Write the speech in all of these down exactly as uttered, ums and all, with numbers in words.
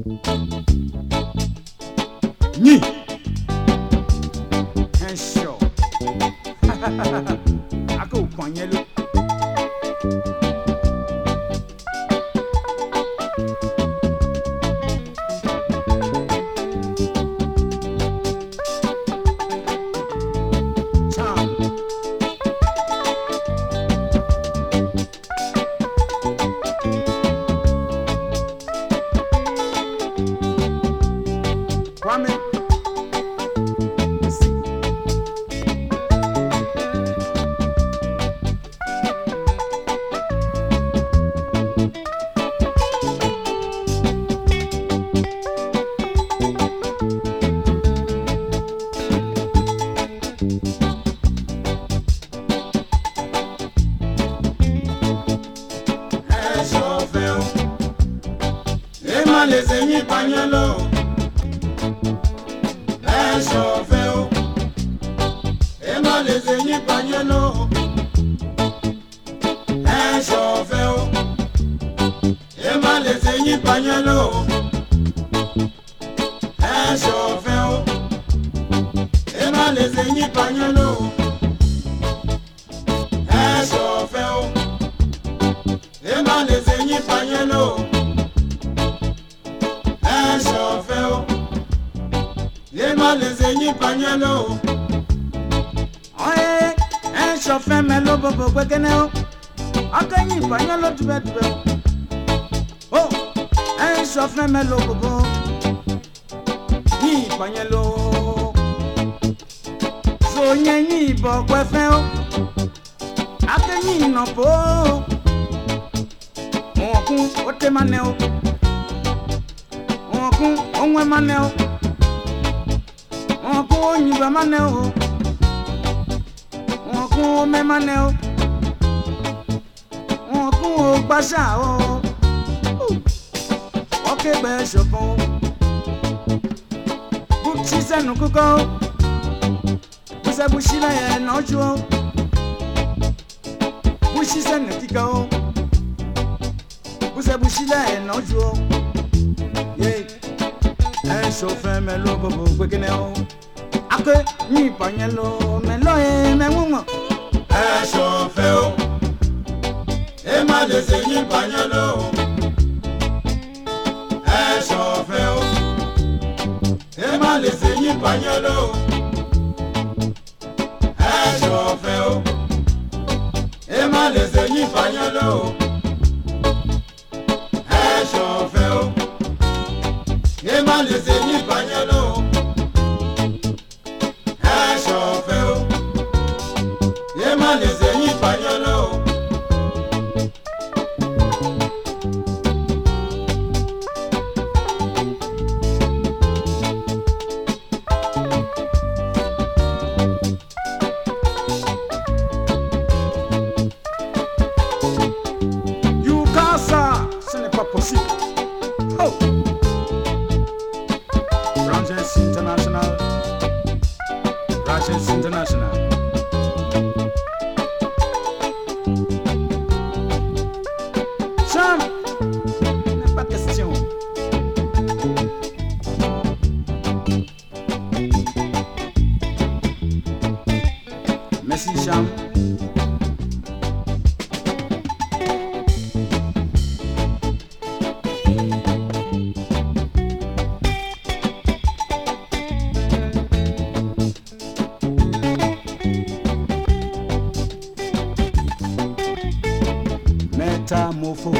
Ni Henshaw Ako Kwanyelo Kwame Les ennemis pagnolo, les chauffeurs, et mal les ennemis pagnolo, les chauffeurs, et mal les ennemis pagnolo, les chauffeurs, et mal les ennemis pagnolo, les chauffeurs, et mal les ennemis pagnolo. Les ennemis pagnolo. Oye, un chauffeur melo bobo kwekeneo. Akanyi pagnolo tube tube. Oh, un chauffeur melo bobo. Ni pagnolo. So nyenyi bo kwefeo. Akanyi no po. Okun ote maneo. Okun onwe maneo. Onko nyiba maneo, onko me maneo, onko gbasa o, oke be shopon, buchi se no kuko, busa bushi la ye no jo, bushi se no kiko, busa bushi la ye no jo, ye, e chauffeur me lo bobo kwekeneo. Ake ni pagnelo melo e me mumo e chauffeur e mal les ennemis pagnelo e chauffeur e mal les ennemis pagnelo e chauffeur e mal les ennemis pagnelo e chauffeur e mal les ennemis pagnelo. Les ennemis pagnolo. You casa, ce n'est pas possible. Oh, Rangers International, Rangers International. Cham, n'est pas question. Merci Cham. Metamorpho.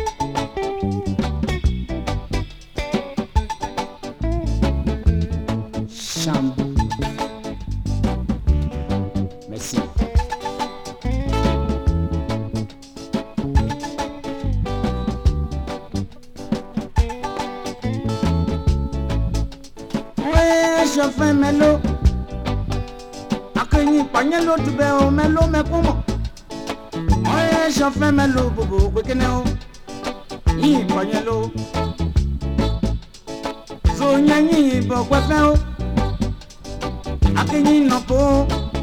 Cham. Merci. Ouais, chauffeur melo. Akanyi pagnelo tube o melo me kumo. Oye, chauffeur melo bobo kwekeneo. Ni pagnelo. So nyanyi bo kwefeo. Akanyi no po.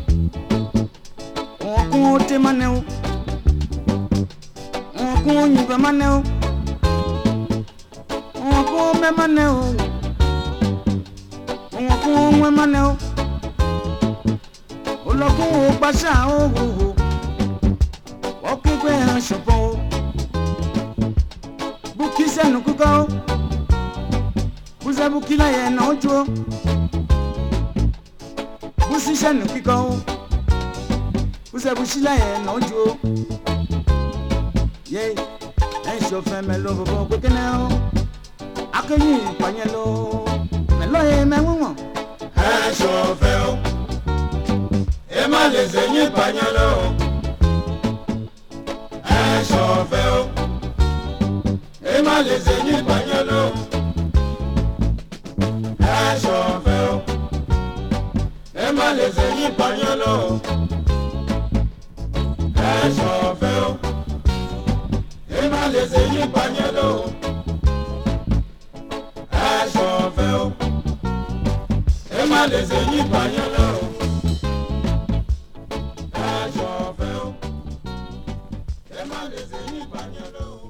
Onko te maneo. Onko nyiba maneo. on ko me mane o on ko me mane o o lo ko pa sha o o ki gbe han shopo bu ki se nu ku ko bu se bu ki la ye na ojo bu si se nu ki ko bu se bu si la ye na ojo ye en so fe me lo bo ko kene o akenyi panye lo me lo ye me won en so fe o e ma le se yin panye lo en so fe o e ma le se yin panye lo en so fe o e ma le se yin panye lo en so fe o e ma le se yin panye lo en so fe o e ma le se yin panye lo en so fe o e ma le se yin panye lo.